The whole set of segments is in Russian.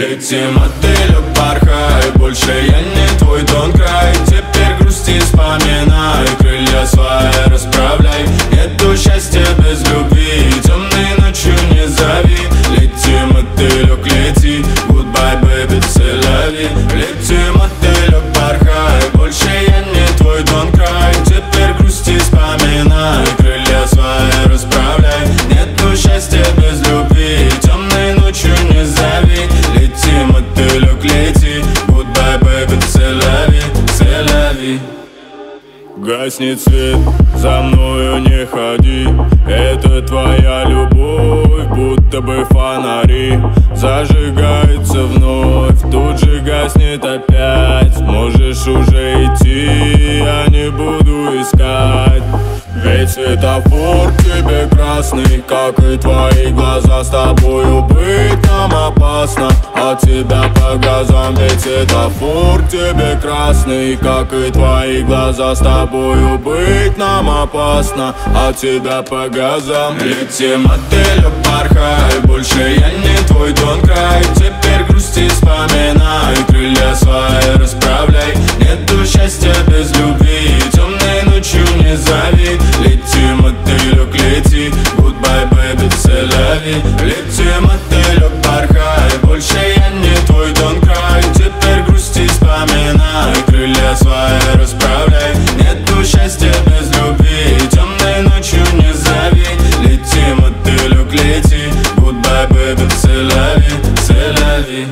Лети, мотылек, порхай, больше я не твой Дон Край. Теперь грусти, вспоминай, крылья свои расправляй. Нету счастья без любви, темной ночью не зови. Лети, мотылек, лети, goodbye, baby, c'est la vie. Лети, мотылек, порхай, больше я не твой Дон Край. Теперь грусти, вспоминай, крылья свои расправляй. Нету счастья без любви, темной ночью не зови. Лети, мотылек, лети, goodbye, baby, c'est la vie, c'est la vie. Гаснет свет, за мною не ходи. Это твоя любовь, будто бы фонари. Зажигается вновь, тут же гаснет опять. Можешь уже идти, я не буду искать. Ведь светофор тебе красный, как и твои глаза. С тобою быть нам опасно, от тебя по газам. Ведь светофор тебе красный, как и твои глаза. С тобою быть нам опасно, от тебя по газам. Лети, мотылек, порхай, больше я не твой Дон Край. Теперь грусти, вспоминай, крылья свои расправляй. Нету счастья без любви, темной ночью не зови. Лети, мотылек, лети, goodbye, baby, c'est la vie. Лети, мотылек, порхай, больше я не твой Дон Край. Теперь грусти, вспоминай, крылья свои расправляй. Нету счастья без любви, темной ночью не зови. Лети, мотылек, лети, goodbye, baby, c'est la vie, c'est la vie.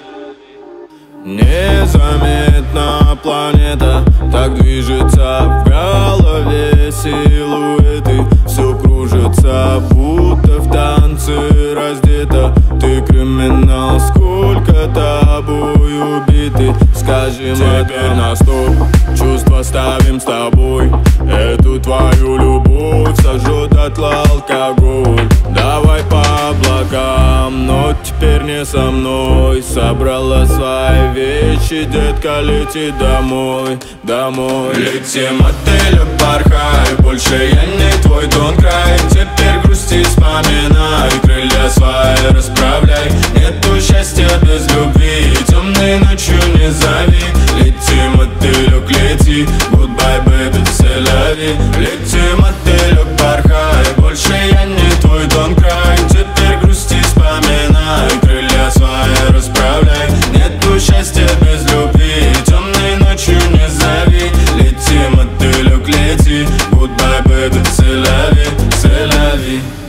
Незаметно планета так движется, в голове силуэты все кружится, будто в танце раздета. Ты криминал, сколько тобой убиты. Скажи, теперь на стоп, чувства ставим с тобой. Эту твою любовь сожжет дотла алкоголь. Давай по облакам, но теперь не со мной. Собрала свои вещи, детка, лети домой, домой. Лети, мотылек, порхай, больше я не твой Дон Край. Теперь грусти, вспоминай, крылья свои расправляй. Нету счастья без любви, темной ночью не зови. Лети, мотылек, лети, goodbye, baby, c'est la vie. Лети, мотылек, порхай, больше я не твой Дон Край. Теперь грусти, вспоминай, крылья свои расправляй. Нету счастья без любви, темной ночью не зови. Лети, мотылек, лети, goodbye, baby, c'est la vie, c'est la vie.